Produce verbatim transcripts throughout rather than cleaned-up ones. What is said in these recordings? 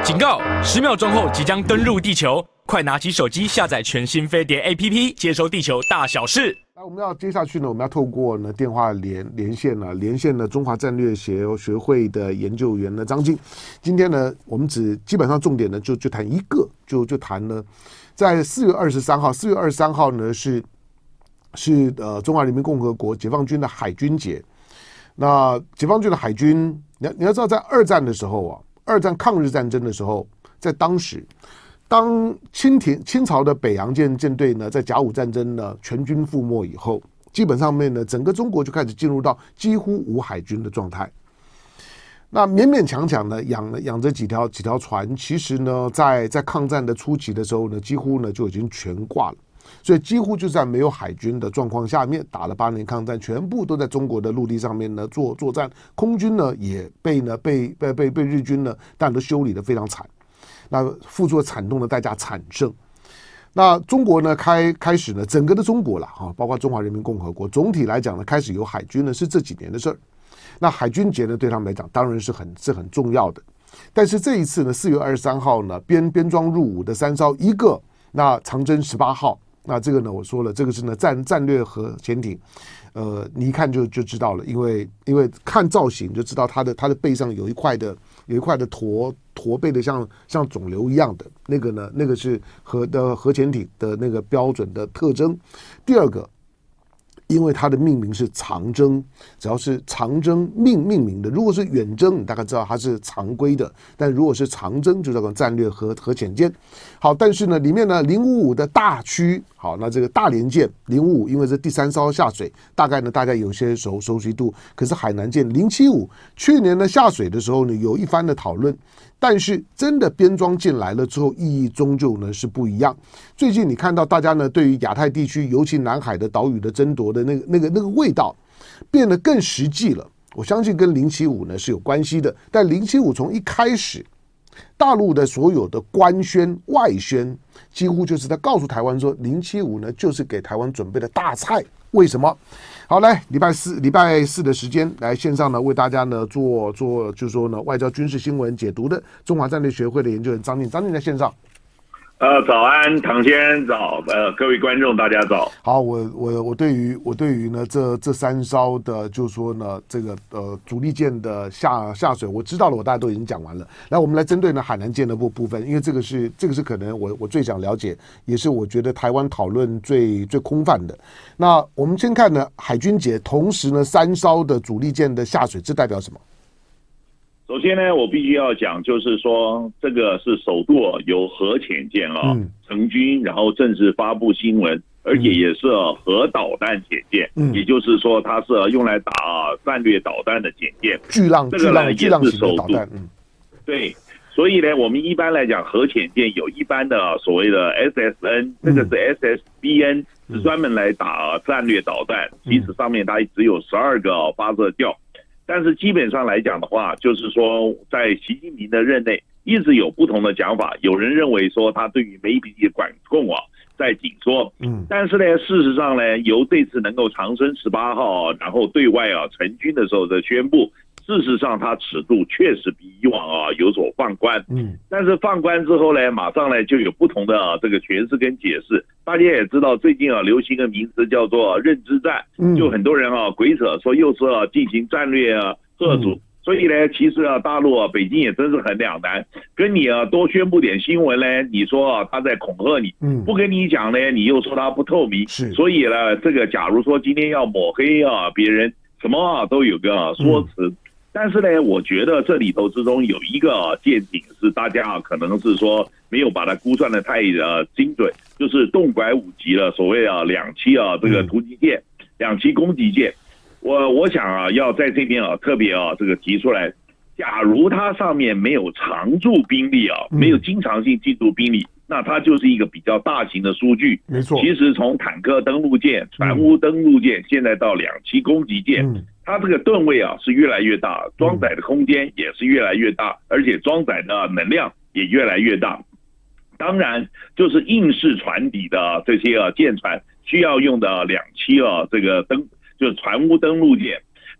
警告！十秒钟后即将登陆地球，快拿起手机下载全新飞碟 A P P， 接收地球大小事。 那我们要接下去呢，我们要透过呢电话连连线呢，连线呢中华战略协学会的研究员呢张晋。今天呢，我们只基本上重点呢就就谈一个，就就谈呢，在四月二十三号，四月二十三号呢是是呃中华人民共和国解放军的海军节。那解放军的海军，你要你要知道，在二战的时候啊。二战抗日战争的时候，在当时，当清廷清朝的北洋舰舰队呢，在甲午战争呢全军覆没以后，基本上面呢，整个中国就开始进入到几乎无海军的状态。那勉勉强强呢，养养着几条几条船，其实呢，在在抗战的初期的时候呢，几乎呢就已经全挂了。所以几乎就在没有海军的状况下面打了八年抗战，全部都在中国的陆地上面呢作作战，空军呢也被呢被被被被日军呢当然都修理的非常惨，那付出了惨痛的代价惨胜。那中国呢开开始呢整个的中国了哈，包括中华人民共和国，总体来讲呢开始有海军呢是这几年的事儿。那海军节呢对他们来讲当然是很是很重要的，但是这一次呢四月二十三号呢编编装入伍的三艘，一个那长征十八号。那这个呢，我说了，这个是呢战战略核潜艇，呃，你一看就就知道了，因为因为看造型就知道它的它的背上有一块的有一块的驼驼背的像像肿瘤一样的那个呢，那个是核的核潜艇的那个标准的特征。第二个，因为它的命名是长征，只要是长征命命名的，如果是远征，你大概知道它是常规的，但如果是长征，就叫做战略核核潜舰。好，但是呢，里面呢零五五的大驱，好，那这个大连舰零五五，因为是第三艘下水，大概呢大家有些熟熟悉度。可是海南舰零七五去年呢下水的时候呢有一番的讨论，但是真的编装进来了之后，意义终究呢是不一样。最近你看到大家呢对于亚太地区，尤其南海的岛屿的争夺的那个那个那个味道变得更实际了。我相信跟零七五呢是有关系的，但零七五从一开始，大陆的所有的官宣外宣，几乎就是在告诉台湾说，零七五呢就是给台湾准备的大菜。为什么？好，来礼拜四礼拜四的时间，来线上呢为大家呢做做，就是说呢外交军事新闻解读的中华战略学会的研究员张晋，张晋在线上。 呃，早安，唐先早，呃，各位观众大家早。 好，我我我对于我对于呢这这三艘的，就是说呢这个呃主力舰的下下水，我知道了，我大家都已经讲完了。来，我们来针对呢海南舰的部部分，因为这个是这个是可能我我最想了解，也是我觉得台湾讨论最最空泛的。那我们先看呢海军节，同时呢三艘的主力舰的下水，这代表什么？ 首先呢，我必须要讲，就是说这个是首度由核潜舰啊、嗯、成军，然后正式发布新闻，而且也是核导弹潜舰，嗯、也就是说它是用来打战略导弹的潜舰。 巨浪， 这个呢也是首度。嗯，对，所以呢，我们一般来讲核潜舰有一般的所谓的 S S N， 这个是 S S B N，、嗯、是专门来打战略导弹，其实上面它只有十二个发射窖。但是基本上来讲的话，就是说在习近平的任内一直有不同的讲法，有人认为说他对于媒体的管控啊在紧缩，嗯，但是呢，事实上呢，由这次能够长征十八号，然后对外啊成军的时候的宣布，事实上它尺度确实比以往啊有所放宽，嗯，但是放宽之后呢，马上呢就有不同的、啊、这个诠释跟解释。大家也知道，最近啊流行的名词叫做认知战，就很多人啊鬼扯说又是啊进行战略啊贺阻，所以呢，其实啊大陆啊北京也真是很两难，跟你啊多宣布点新闻呢，你说啊他在恐吓你，不跟你讲呢，你又说他不透明，所以呢，这个假如说今天要抹黑啊别人，什么啊都有个说辞。嗯，但是呢，我觉得这里头之中有一个舰艇是大家可能是说没有把它估算的太呃精准，就是动拐五级了，所谓啊两栖啊这个突击舰、嗯、两栖攻击舰。我我想啊要在这边啊特别啊这个提出来，假如它上面没有常驻兵力啊，没有经常性进驻兵力，那它就是一个比较大型的数据。 没错， 其实从坦克登陆舰、船坞登陆舰，现在到两栖攻击舰。嗯，它这个吨位啊是越来越大，装载的空间也是越来越大，而且装载的能量也越来越大。当然，就是硬式船底的这些啊舰船需要用的两栖啊这个登就是船坞登陆舰。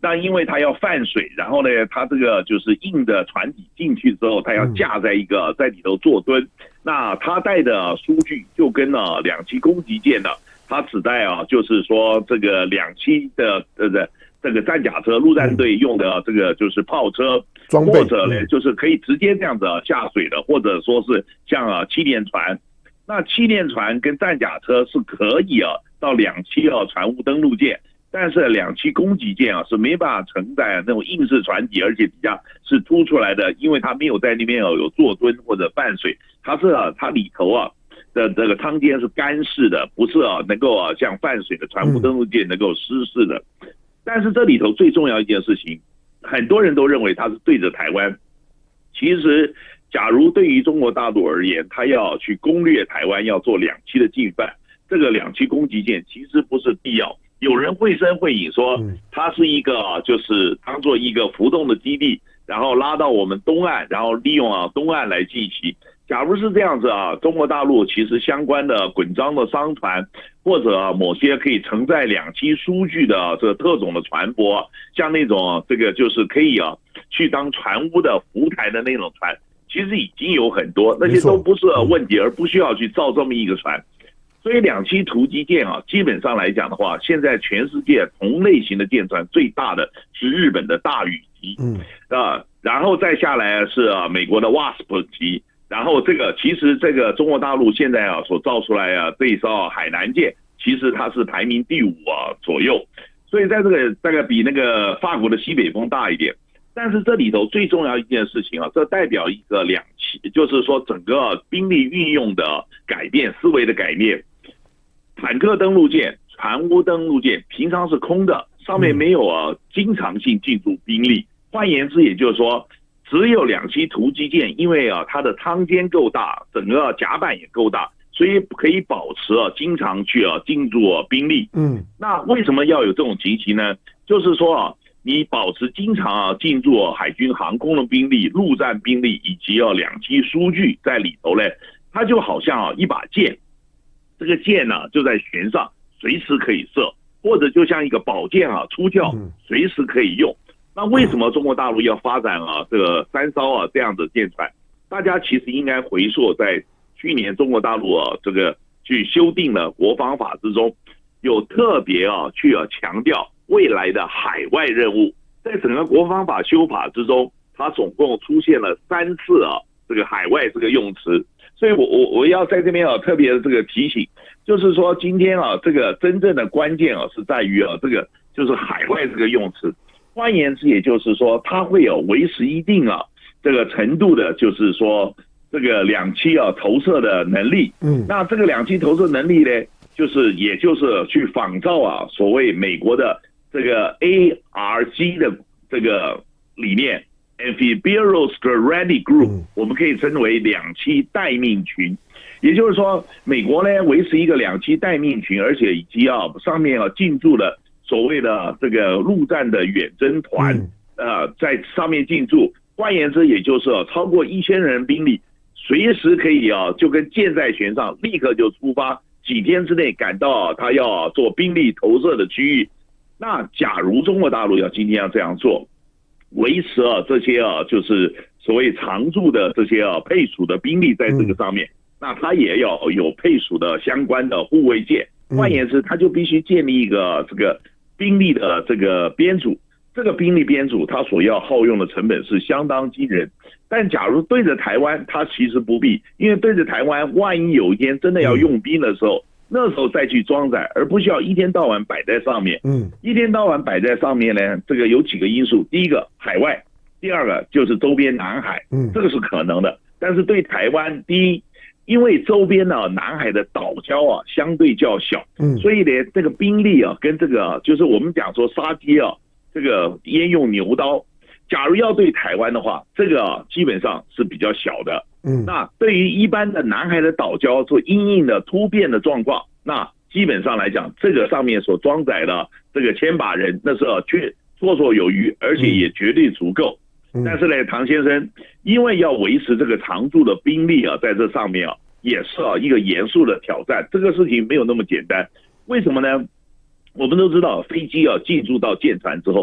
那因为它要泛水，然后呢，它这个就是硬的船体进去之后，它要架在一个在里头坐蹲。那它带的数据就跟呢两栖攻击舰呢，它只带啊，就是说这个两栖的呃的这个战甲车，陆战队用的这个就是炮车，或者呢就是可以直接这样子下水的，或者说是像啊气垫船。那气垫船跟战甲车是可以啊到两栖啊船坞登陆舰，但是两栖攻击舰啊是没办法承载那种硬式船体，而且底下是凸出来的，因为它没有在那边啊有坐蹲或者泛水，它是啊它里头啊的这个舱间是干式的，不是啊能够啊像泛水的船坞登陆舰能够湿式的。但是这里头最重要一件事情，很多人都认为它是对着台湾，其实。假如对于中国大陆而言，他要去攻略台湾，要做两栖的进犯，这个两栖攻击舰其实不是必要。有人绘声绘影说，它是一个就是当做一个浮动的基地，然后拉到我们东岸，然后利用啊东岸来进袭。假如是这样子啊，中国大陆其实相关的滚章的商船，或者、啊、某些可以承载两栖数据的、啊、这个特种的船舶，像那种、啊、这个就是可以啊去当船坞的浮台的那种船。其实已经有很多，那些都不是问题，而不需要去造这么一个船。所以两栖突击舰啊，基本上来讲的话，现在全世界同类型的舰船最大的是日本的大羽级，嗯啊，然后再下来是、啊、美国的 WASP 级，然后这个其实这个中国大陆现在啊所造出来啊这一艘海南舰，其实它是排名第五啊左右，所以在这个大概比那个法国的西北风大一点。但是这里头最重要一件事情啊，这代表一个两栖，就是说整个兵力运用的改变，思维的改变。坦克登陆舰、船坞登陆舰平常是空的，上面没有啊经常性进驻兵力。换言之，也就是说，只有两栖突击舰，因为啊它的舱间够大，整个甲板也够大，所以可以保持啊经常去啊进驻啊兵力。嗯，那为什么要有这种情形呢？就是说啊。你保持经常啊进驻海军航空的兵力、陆战兵力以及啊两栖数据在里头呢，它就好像啊一把剑，这个剑呢就在舷上，随时可以射，或者就像一个宝剑啊出鞘，随时可以用。那为什么中国大陆要发展啊这个三艘啊这样的舰船？大家其实应该回溯在去年中国大陆啊这个去修订了国防法之中，有特别啊去啊强调。未来的海外任务，在整个国防法修法之中，它总共出现了三次啊，这个海外这个用词，所以我我我要在这边啊特别的这个提醒，就是说今天啊这个真正的关键啊是在于啊这个就是海外这个用词，换言之，也就是说它会有维持一定啊这个程度的，就是说这个两栖啊投射的能力，嗯，那这个两栖投射能力呢，就是也就是去仿照啊所谓美国的。这个 A R G 的这个理念 Amphibious Strategy Group 我们可以称为两栖待命群，也就是说美国呢维持一个两栖待命群，而且以及啊上面啊进驻了所谓的这个陆战的远征团，呃在上面进驻，换言之也就是啊超过一千人兵力，随时可以啊就跟舰在舷上，立刻就出发，几天之内赶到他要做兵力投射的区域。那假如中国大陆要今天要这样做，维持啊这些啊就是所谓常驻的这些啊配属的兵力在这个上面，那它也要有配属的相关的护卫舰。换言之，它就必须建立一个这个兵力的这个编组，这个兵力编组它所要耗用的成本是相当惊人。但假如对着台湾，它其实不必，因为对着台湾，万一有一天真的要用兵的时候。那时候再去装载，而不需要一天到晚摆在上面。嗯，一天到晚摆在上面呢，这个有几个因素。第一个，海外；第二个就是周边南海。嗯，这个是可能的。但是对台湾，第一，因为周边呢南海的岛礁啊相对较小，嗯，所以呢这个兵力啊跟这个就是我们讲说杀鸡啊，这个焉用牛刀。假如要对台湾的话，这个、啊、基本上是比较小的。嗯，那对于一般的南海的岛礁做因应的突变的状况，那基本上来讲，这个上面所装载的这个千把人，那是确绰绰有余，而且也绝对足够。嗯、但是呢，唐先生，因为要维持这个常驻的兵力啊，在这上面啊，也是啊一个严肃的挑战。这个事情没有那么简单，为什么呢？我们都知道，飞机啊进驻到舰船之后。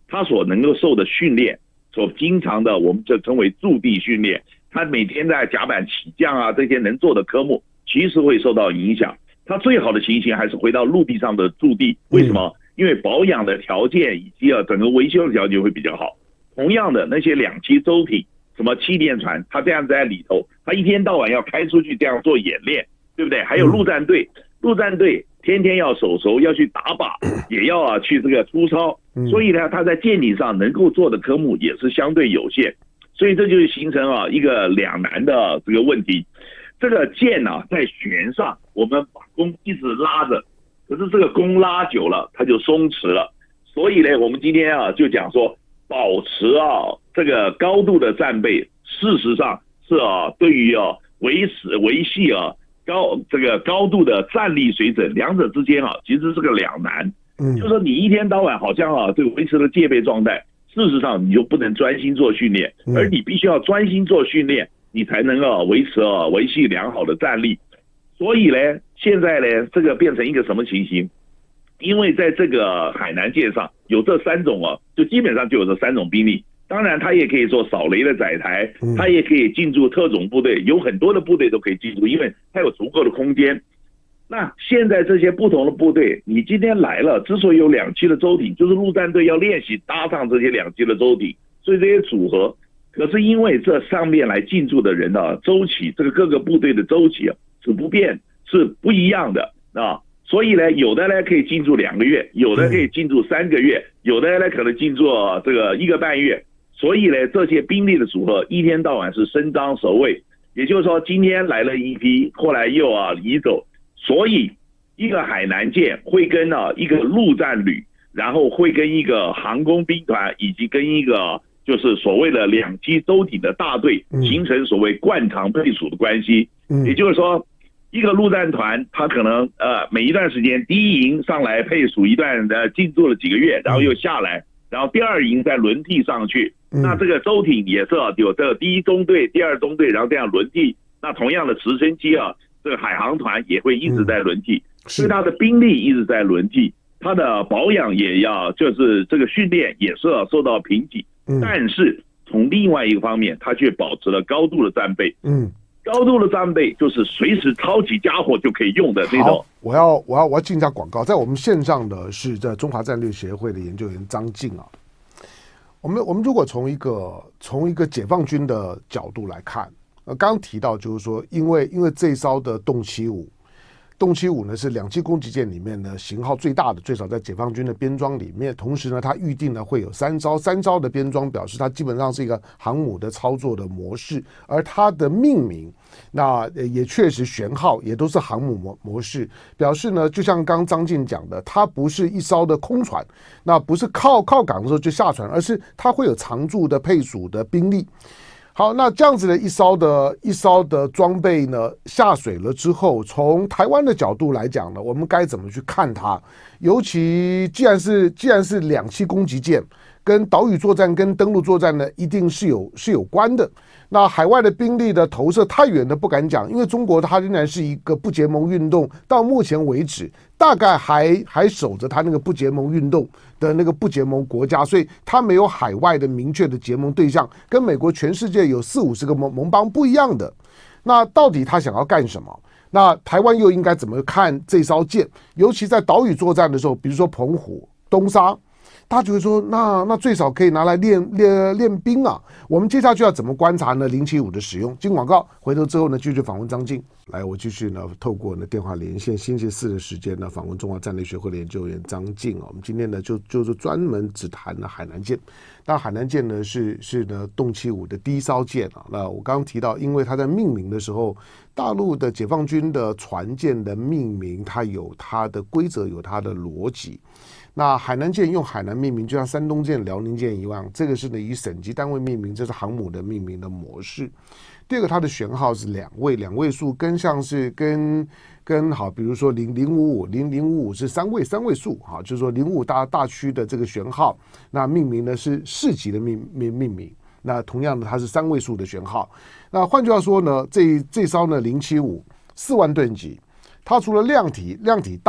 他所能够受的训练，所经常的我们就称为驻地训练，他每天在甲板起降啊这些能做的科目，其实会受到影响。他最好的情形还是回到陆地上的驻地，为什么？因为保养的条件以及啊整个维修的条件会比较好。同样的，那些两栖舟艇，什么气垫船，他这样在里头，他一天到晚要开出去这样做演练，对不对？还有陆战队，陆战队天天要手熟，要去打靶，也要啊去这个出操，所以呢，他在舰艇上能够做的科目也是相对有限，所以这就是形成啊一个两难的这个问题。这个舰啊在舷上，我们把弓一直拉着，可是这个弓拉久了，它就松弛了。所以呢，我们今天啊就讲说，保持啊这个高度的战备，事实上是啊对于啊维持维系啊高这个高度的战力水准，两者之间啊其实是个两难。嗯，就是说你一天到晚好像啊对维持了戒备状态，事实上你就不能专心做训练，而你必须要专心做训练，你才能够维持啊维系良好的战力。所以呢，现在呢，这个变成一个什么情形？因为在这个海南舰上有这三种啊，就基本上就有这三种兵力。当然，它也可以做扫雷的载台，它也可以进驻特种部队，有很多的部队都可以进驻，因为它有足够的空间。那现在这些不同的部队，你今天来了，之所以有两栖的舟艇，就是陆战队要练习搭上这些两栖的舟艇，所以这些组合。可是因为这上面来进驻的人啊，周期这个各个部队的周期啊是不变，是不一样的啊，所以呢，有的呢可以进驻两个月，有的可以进驻三个月，有的呢可能进驻这个一个半月。所以呢，这些兵力的组合一天到晚是伸张守卫，也就是说，今天来了一批，后来又啊移走，所以一个海南舰会跟啊一个陆战旅，然后会跟一个航空兵团，以及跟一个就是所谓的两栖舟艇的大队，形成所谓惯常配属的关系。也就是说，一个陆战团，他可能呃每一段时间第一营上来配属一段呃进驻了几个月，然后又下来，然后第二营再轮替上去。那这个舟艇也是有这个第一中队、第二中队，然后这样轮替。那同样的直升机啊，这个海航团也会一直在轮替，所以它的兵力一直在轮替，它的保养也要，就是这个训练也是要受到瓶颈。但是从另外一个方面，它却保持了高度的战备。嗯，高度的战备就是随时抄起家伙就可以用的那种。 我要我要我要进一下广告，在我们线上的是在中华战略协会的研究员张静啊。我们我们如果从一个从一个解放军的角度来看，呃，刚刚提到就是说，因为因为这一艘的洞七五。洞七五呢是两栖攻击舰里面呢型号最大的，最少在解放军的编装里面。同时呢，它预定呢会有三艘，三艘的编装表示它基本上是一个航母的操作的模式，而它的命名那也确实舷号也都是航母模模式，表示呢就像刚张静讲的，它不是一艘的空船，那不是靠靠港的时候就下船，而是它会有常驻的配属的兵力。好，那这样子的一艘的一艘的装备呢下水了之后，从台湾的角度来讲呢，我们该怎么去看它？尤其既然是既然是两栖攻击舰，跟岛屿作战跟登陆作战呢，一定是有是有关的。那海外的兵力的投射太远的不敢讲，因为中国它仍然是一个不结盟运动，到目前为止大概还还守着它那个不结盟运动的那个不结盟国家，所以它没有海外的明确的结盟对象，跟美国全世界有四五十个盟盟邦不一样的。那到底他想要干什么？那台湾又应该怎么看这艘舰？尤其在岛屿作战的时候，比如说澎湖、东沙。他觉得说，那那最少可以拿来练练练兵啊。我们接下去要怎么观察呢？零七五的使用。进广告，回头之后呢，继续访问张静。来，我继续呢，透过呢电话连线，星期四的时间呢，访问中华战略学会的研究员张静啊。我们今天呢，就就是专门只谈了海南舰。但海南舰呢，是是呢洞七五的第一艘舰啊。那我刚刚提到，因为它在命名的时候，大陆的解放军的船舰的命名，它有它的规则，有它的逻辑。那海南舰用海南命名，就像山东舰、辽宁舰一样，这个是呢以省级单位命名，这是航母的命名的模式。第二个，它的舷号是两位，两位数，跟像是跟跟好，比如说零零五五、零零五五是三位，三位数，哈，就是说零五大大区的这个舷号，那命名呢是市级的命命命名。那同样的，它是三位数的舷号。那换句话说呢，这这艘呢零七五四万吨级，它除了量体量体大。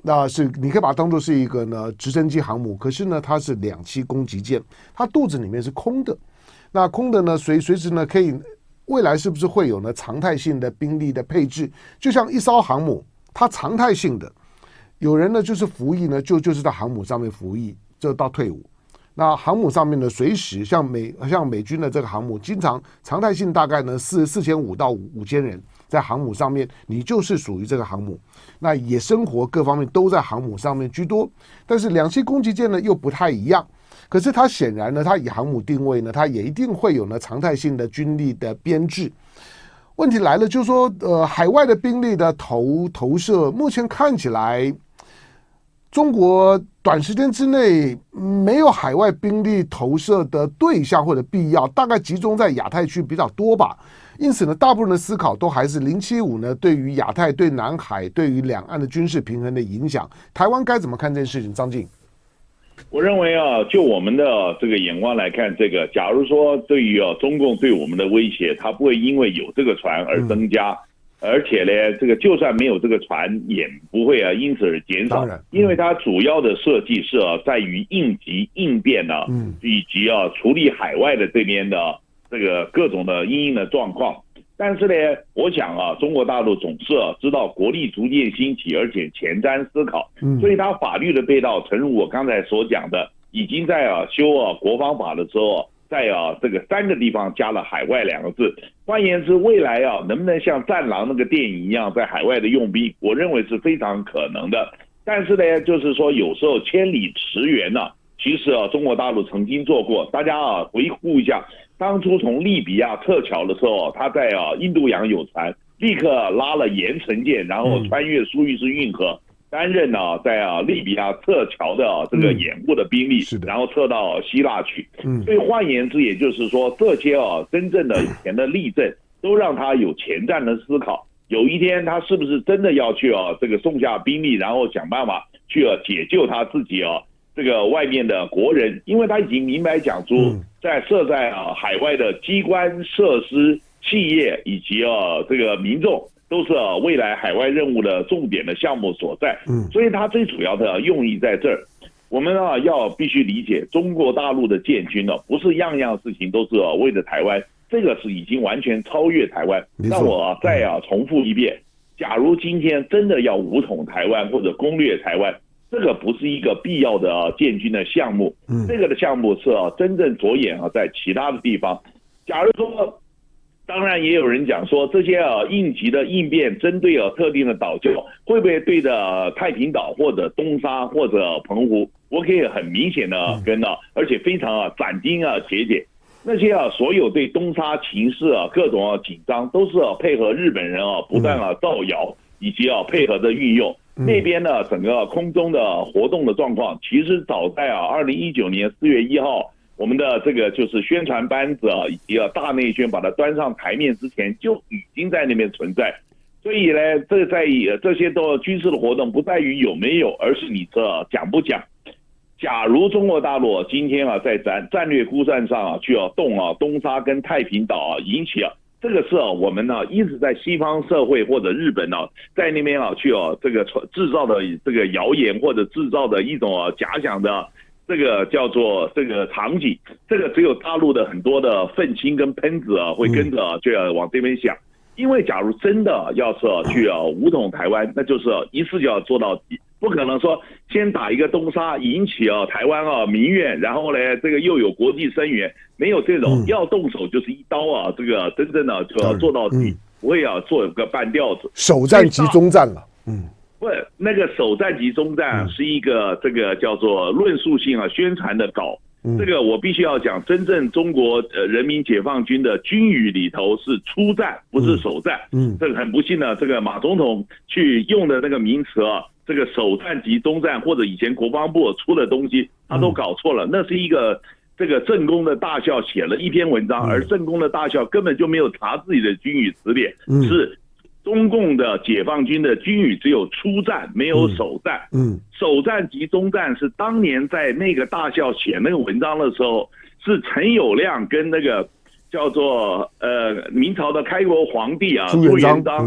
那是你可以把它当做是一个呢直升机航母，可是呢它是两栖攻击舰，它肚子里面是空的。那空的呢随随时呢可以，未来是不是会有呢常态性的兵力的配置？就像一艘航母，它常态性的，有人呢就是服役呢就就是在航母上面服役，就到退伍。那航母上面呢，随时像美像美军的这个航母，经常常态性大概呢四四千五到五千人在航母上面，你就是属于这个航母。那也生活各方面都在航母上面居多，但是两栖攻击舰呢又不太一样。可是它显然呢，它以航母定位呢，它也一定会有呢常态性的军力的编制。问题来了，就是说，呃，海外的兵力的投投射，目前看起来，中国短时间之内没有海外兵力投射的对象或者必要，大概集中在亚太区比较多吧。因此呢，大部分的思考都还是零七五呢对于亚太、对南海、对于两岸的军事平衡的影响。台湾该怎么看这件事情？张晋， 我认为啊，就我们的这个眼光来看，这个假如说对于啊中共对我们的威胁，它不会因为有这个船而增加。嗯，而且呢，这个就算没有这个船，也不会啊因此而减少，因为它主要的设计是啊在于应急应变呢，嗯，以及啊处理海外的这边的这个各种的因应的状况。但是呢，我想啊，中国大陆总是啊知道国力逐渐兴起，而且前瞻思考，所以它法律的配套，诚如我刚才所讲的，已经在啊修啊国防法的时候，在啊这个三个地方加了海外两个字。换言之，未来啊能不能像战狼那个电影一样在海外的用兵，我认为是非常可能的。但是呢，就是说有时候千里驰援呢、啊，其实啊中国大陆曾经做过，大家啊回顾一下，当初从利比亚撤侨的时候，他在啊印度洋有船，立刻拉了盐城舰，然后穿越苏伊士运河。担任呢、啊，在啊利比亚撤侨的、啊、这个掩护的兵力，嗯、然后撤到希腊去。嗯，所以换言之，也就是说，这些啊真正的以前的例证，都让他有前瞻的思考。有一天，他是不是真的要去啊这个送下兵力，然后想办法去啊解救他自己啊这个外面的国人？因为他已经明白讲出，在设在啊海外的机关设施、企业以及啊这个民众。都是、啊、未来海外任务的重点的项目所在，嗯，所以它最主要的用意在这儿。我们啊要必须理解，中国大陆的建军呢、啊，不是样样事情都是、啊、为了台湾，这个是已经完全超越台湾。那我、啊、再啊重复一遍，假如今天真的要武统台湾或者攻略台湾，这个不是一个必要的、啊、建军的项目，嗯，这个的项目是啊真正着眼啊在其他的地方。假如说。当然也有人讲说，这些啊应急的应变针对啊特定的岛礁，会不会对着太平岛或者东沙或者澎湖，我可以很明显的跟啊，而且非常啊斩钉啊截铁，那些啊所有对东沙情势啊各种啊紧张，都是啊配合日本人啊不断啊造谣，以及啊配合的运用。那边呢整个空中的活动的状况，其实早在啊二零一九年四月一号。我们的这个就是宣传班子啊，以及啊大内宣把它端上台面之前，就已经在那边存在。所以呢，这在这些都军事的活动不在于有没有，而是你这讲不讲。假如中国大陆今天啊在战战略估算上啊去要动啊东沙跟太平岛啊引起啊这个是啊我们呢、啊、一直在西方社会或者日本呢、啊、在那边啊去啊这个制造的这个谣言或者制造的一种啊假想的。这个叫做这个场景，这个只有大陆的很多的愤青跟喷子啊，会跟着、啊、就要往这边想。因为假如真的要是、啊、去啊武统台湾，那就是、啊、一次就要做到底，不可能说先打一个东沙引起啊台湾啊民怨，然后呢这个又有国际声援，没有这种、嗯、要动手就是一刀啊，这个真正的就要做到底，嗯、不会啊做个半吊子， 首战即终战了，嗯。 不，那个首战即终战是一个这个叫做论述性啊宣传的稿，嗯、这个我必须要讲，真正中国呃人民解放军的军语里头是出战，不是首战。嗯，这个很不幸呢，这个马总统去用的那个名词啊，这个首战即终战或者以前国防部出的东西，他都搞错了，嗯、那是一个这个正宫的大校写了一篇文章，嗯、而正宫的大校根本就没有查自己的军语词典，嗯、是。中共的解放军的军语只有出战，没有首战。嗯，首战即终战是当年在那个大校写那个文章的时候，是陈友谅跟那个叫做呃明朝的开国皇帝啊朱元璋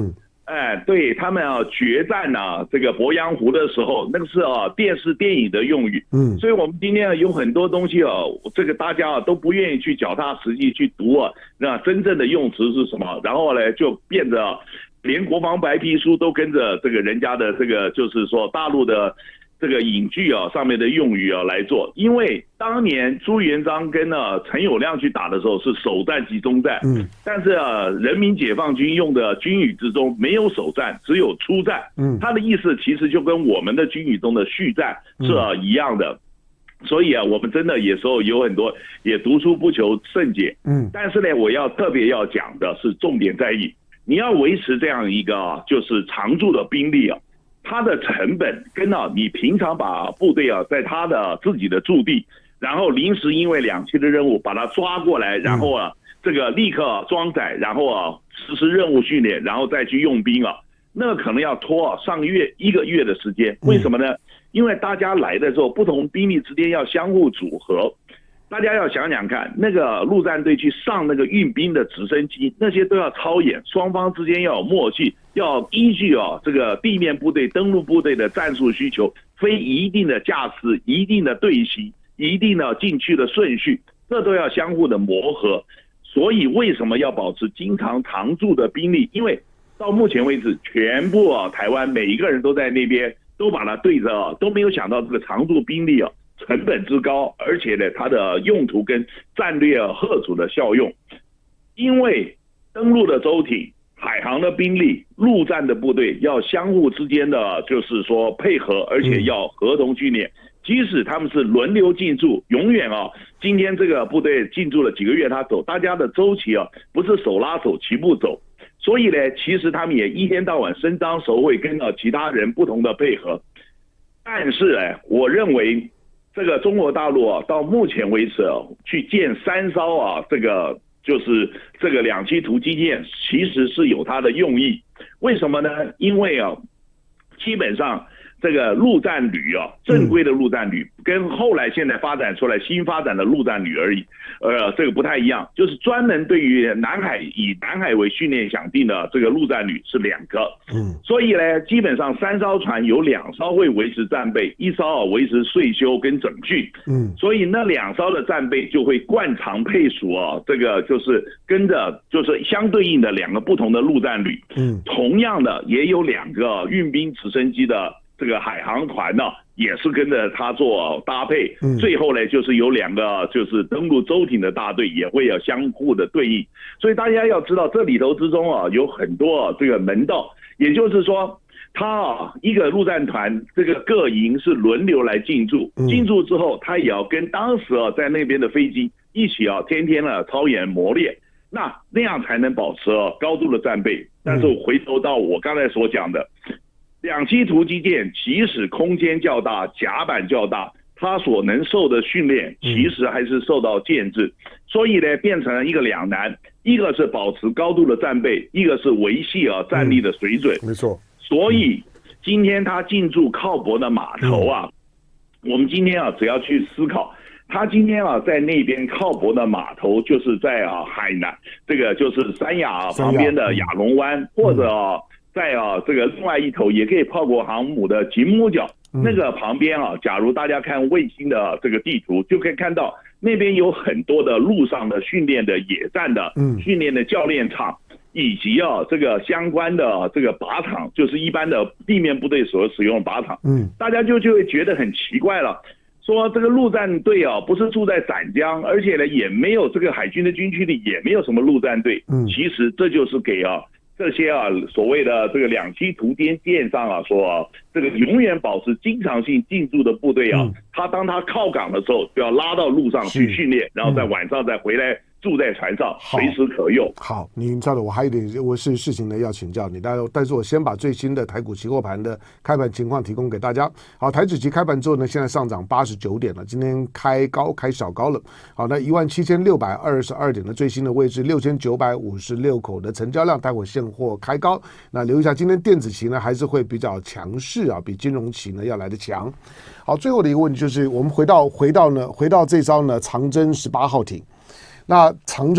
哎，对他们啊，决战啊，这个鄱阳湖的时候，那个是啊电视电影的用语。嗯，所以我们今天有很多东西啊，这个大家啊都不愿意去脚踏实地去读啊，那真正的用词是什么？然后呢，就变得、啊、连国防白皮书都跟着这个人家的这个，就是说大陆的这个影剧啊上面的用语啊来做。因为当年朱元璋跟呢陈友谅去打的时候是首战集中战，嗯，但是啊人民解放军用的军语之中没有首战，只有出战，嗯，他的意思其实就跟我们的军语中的续战是、啊、一样的。所以啊，我们真的有时候有很多也读书不求甚解，嗯，但是呢，我要特别要讲的是重点在于，你要维持这样一个、啊、就是常驻的兵力啊。它的成本跟啊，你平常把部队啊，在他的自己的驻地，然后临时因为两栖的任务把它抓过来，然后啊，这个立刻装载，然后啊实施任务训练，然后再去用兵啊，那个可能要拖啊上月一个月的时间。为什么呢？因为大家来的时候，不同兵力之间要相互组合。大家要想想看，那个陆战队去上那个运兵的直升机，那些都要操演，双方之间要有默契，要依据啊这个地面部队、登陆部队的战术需求，飞一定的架势、一定的队形、一定的进去的顺序，这都要相互的磨合。所以为什么要保持经常常驻的兵力？因为到目前为止，全部啊台湾每一个人都在那边，都把它对着啊，都没有想到这个常驻兵力啊。成本之高，而且呢，它的用途跟战略吓阻的效用，因为登陆的舟艇、海航的兵力、陆战的部队要相互之间的就是说配合，而且要合同训练。即使他们是轮流进驻，永远啊，今天这个部队进驻了几个月，他走，大家的周期啊，不是手拉手齐步走。所以呢，其实他们也一天到晚伸张手尾，跟啊其他人不同的配合。但是哎，我认为。这个中国大陆啊，到目前为止啊，去建三艘啊，这个就是这个两栖突击舰，其实是有它的用意。为什么呢？因为啊，基本上这个陆战旅啊，正规的陆战旅跟后来现在发展出来新发展的陆战旅而已，呃，这个不太一样，就是专门对于南海以南海为训练想定的这个陆战旅是两个，嗯，所以呢，基本上三艘船有两艘会维持战备，一艘啊维持岁修跟整训，嗯，所以那两艘的战备就会惯常配属啊，这个就是跟着就是相对应的两个不同的陆战旅，嗯，同样的也有两个运兵直升机的。这个海航团呢、啊，也是跟着他做搭配，嗯、最后呢，就是有两个就是登陆舟艇的大队也会有相互的对应，所以大家要知道这里头之中啊，有很多、啊、这个门道，也就是说，他啊一个陆战团这个各营是轮流来进驻，进驻之后，他也要跟当时啊在那边的飞机一起啊天天啊操演磨练，那那样才能保持、啊、高度的战备。但是我回头到我刚才所讲的。两栖突击舰即使空间较大、甲板较大，它所能受的训练其实还是受到限制，所以呢，变成了一个两难：一个是保持高度的战备，一个是维系啊战力的水准。 没错。 所以今天它进驻靠泊的码头啊，我们今天啊只要去思考，他今天啊在那边靠泊的码头就是在啊海南，这个就是三亚旁边的亚龙湾，或者啊。在啊，这个另外一头也可以炮国航母的锦母角、嗯、那个旁边啊，假如大家看卫星的这个地图，就可以看到那边有很多的陆上的训练的野战的训练的教练场，以及啊这个相关的这个靶场，就是一般的地面部队所使用的靶场。嗯，大家就就会觉得很奇怪了，说这个陆战队啊不是住在斩江，而且呢也没有这个海军的军区里也没有什么陆战队。嗯，其实这就是给啊。这些啊，所谓的这个两栖突击舰上啊，说啊，这个永远保持经常性进驻的部队啊，他、嗯、当他靠港的时候，就要拉到陆上去训练，然后在晚上再回来住在船上，随时可用。 好，您知道的，我还有一点我是事情呢要请教你，但但是我先把最新的台股期货盘的开盘情况提供给大家。好，台指期开盘之后呢，现在上涨八十九点了，今天开高开小高了。好，那一万七千六百二十二点的最新的位置，六千九百五十六口的成交量，待会现货开高。那留意一下，今天电子期呢还是会比较强势啊，比金融期呢要来的强。好，最后的一个问题就是，我们回到回到呢回到这艘呢长征十八号艇。那长征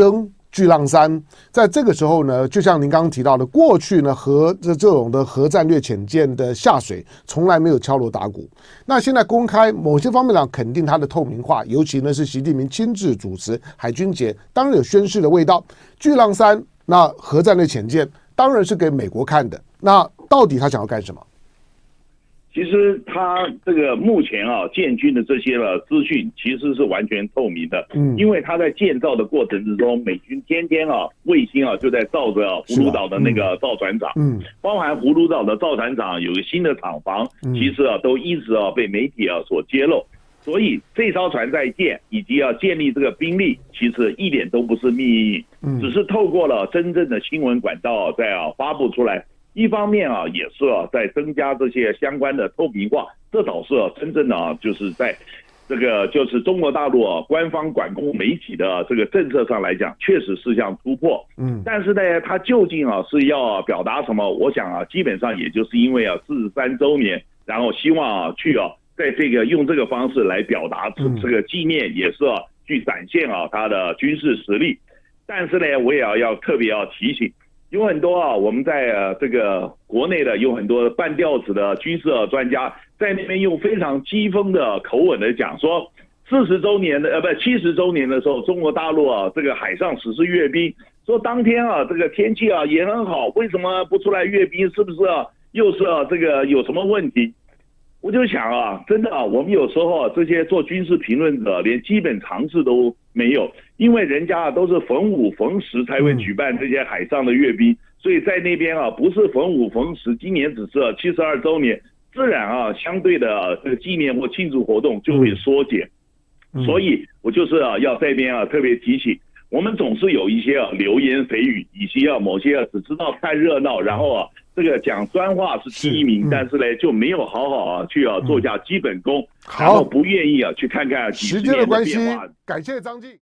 巨浪三，在这个时候呢，就像您刚刚提到的，过去呢核这这种的核战略潜舰的下水从来没有敲锣打鼓，那现在公开某些方面上肯定它的透明化，尤其呢是习近平亲自主持海军节，当然有宣示的味道。巨浪三那核战略潜舰当然是给美国看的，那到底他想要干什么？ 其实他这个目前啊建军的这些了资讯其实是完全透明的，嗯，因为他在建造的过程之中，美军天天啊卫星啊就在照着葫芦岛的那个造船厂，嗯，包含葫芦岛的造船厂有个新的厂房，其实啊都一直啊被媒体啊所揭露，所以这艘船在建以及要建立这个兵力，其实一点都不是秘密，只是透过了真正的新闻管道在啊发布出来。一方面啊，也是啊，在增加这些相关的透明化，这倒是啊，真正的啊，就是在这个就是中国大陆啊官方管控媒体的这个政策上来讲，确实是项突破。嗯，但是呢，它究竟啊是要表达什么？我想啊，基本上也就是因为啊四十三周年，然后希望啊去啊在这个用这个方式来表达这这个纪念，也是啊去展现啊它的军事实力。但是呢，我也要要特别要提醒。有很多啊，我们在呃这个国内的有很多半吊子的军事专家，在那边用非常讥讽的口吻的讲说，四十周年的呃不七十周年的时候，中国大陆啊这个海上实施阅兵，说当天啊这个天气啊也很好，为什么不出来阅兵？是不是啊又是啊这个有什么问题？我就想啊，真的啊，我们有时候啊，这些做军事评论者连基本常识都没有，因为人家啊都是逢五逢十才会举办这些海上的阅兵，所以在那边啊不是逢五逢十，今年只是七十二周年，自然啊相对的、啊、这个纪念或庆祝活动就会缩减，嗯、所以我就是啊要这边啊特别提醒。我们总是有一些啊流言蜚语，以及啊某些啊只知道看热闹，然后啊这个讲酸话是第一名，嗯、但是呢就没有好好啊去啊做下基本功，然后不愿意啊去看看几十年的变化。 时间的关系，感谢张继。